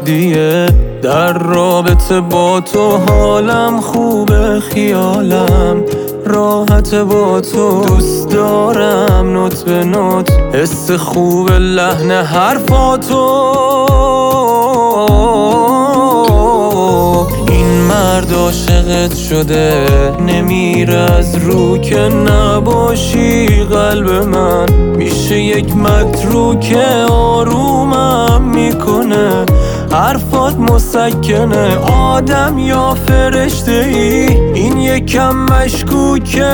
عادیه. در رابطه با تو حالم خوبه، خیالم راحت با تو. دوست دارم نوت به نوت حس خوب لحن حرفاتو. این مرد عاشقت شده نمیره از رو که نباشی. قلب من میشه یک متروک آرومم میکنه. حرفات مسکنه، آدم یا فرشته ای این یکم مشکوکه.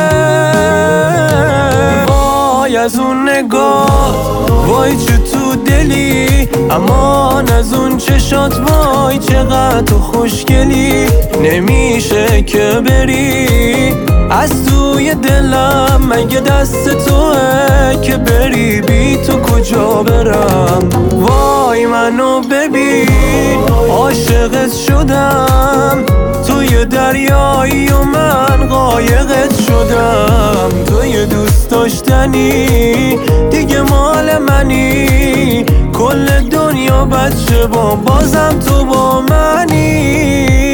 وای از اون نگاه، وای چه تو دلی، امان از اون چشات، وای چقدر تو خوشگلی. نمیشه که بری از توی دلم، مگه دست توه که بری بی تو کجا برم. وای منو ببین عاشقت شدم، توی دریایی و من قایقت شدم. توی دوست داشتنی دیگه مال منی، کل دنیا بچه با بازم تو با منی.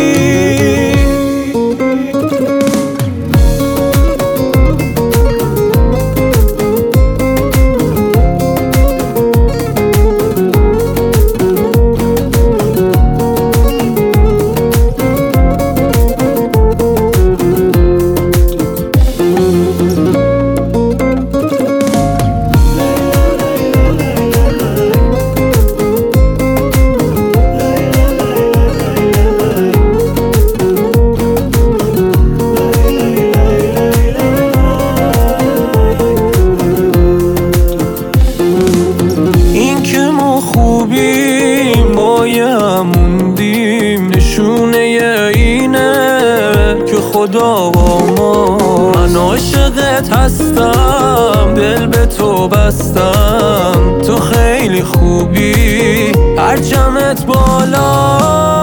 خوبیم موندیم، نشونه اینه که خدا با ما. من عاشقت هستم، دل به تو بستم. تو خیلی خوبی، پرچمت بالا.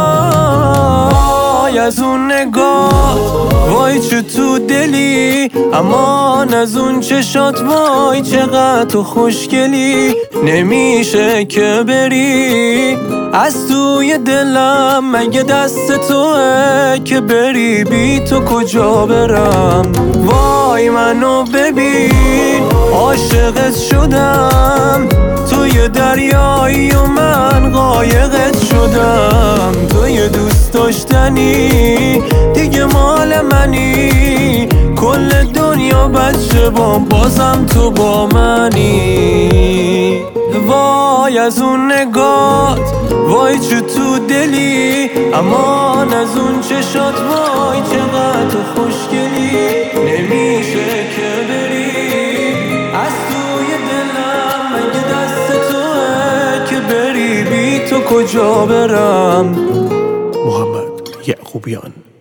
وای از اون نگاه، وای چه تو دلی، امان از اون چشات، وای چقدر تو خوشگلی. نمیشه که بری از توی دلم، مگه دست توه که بری بی تو کجا برم. وای منو ببین عاشقت شدم، توی دریایی و من قایقت شدم. توی دوست داشتنی دیگه مال منی، کل دنیا بچه با بازم تو با منی. وای از اون نگات، وای چه تو دلی، امان از اون چشات، وای چقدر تو خوشگلی. نمیشه که بری از توی دلم، مگه دست توه که بری بی تو کجا برم. محمد یعقوبیان.